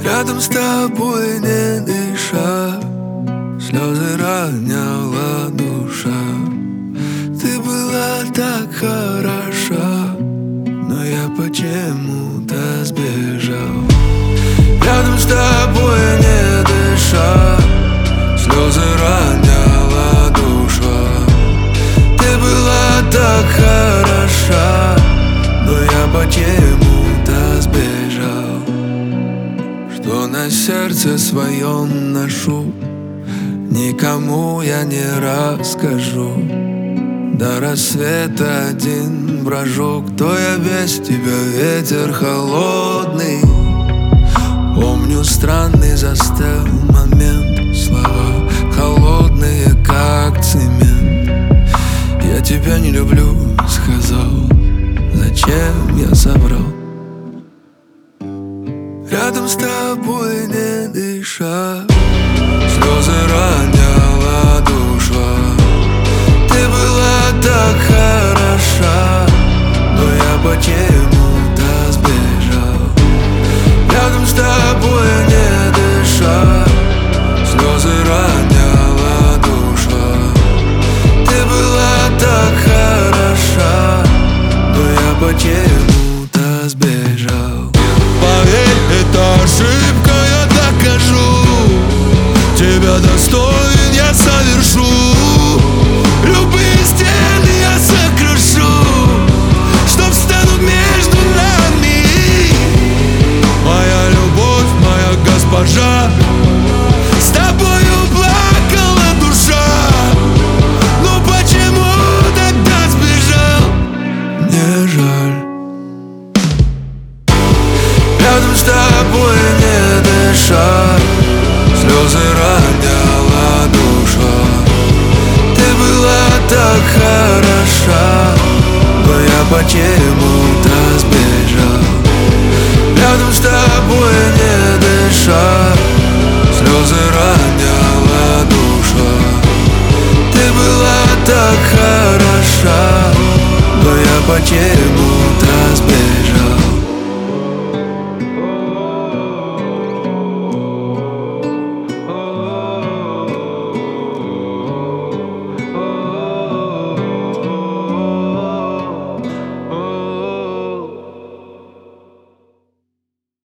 Рядом с тобой не дыша, слезы роняла душа. Ты была так хороша, но я почему-то сбежал. Рядом с тобой не дыша, слезы роняла душа. Ты была так хороша, но я почему-то сбежал. Что на сердце своем ношу, никому я не расскажу. До рассвета один брожу, кто я без тебя, ветер холодный. Помню странный застыл момент, слова холодные, как цемент. Я тебя не люблю, сказал, зачем я соврал. Рядом с тобой не дыша, слезы роняла душа. Ты была так хороша, но я почему-то сбежал. Рядом с тобой не дыша, слезы роняла душа. Ты была так хороша, но я почему-то сбежал. Поверь, это ошибка, я докажу. Тебя достоин я совершу. Любые стены я сокрушу, что встанут между нами. Моя любовь, моя госпожа, с тобою плакала душа. Но почему тогда сбежал? Мне жаль. Рядом с тобой не дыша, слезы роняла душа. Ты была так хороша, но я почему-то сбежал. Рядом с тобой не дыша, слезы роняла душа. Ты была так хороша, но я почему-то сбежал.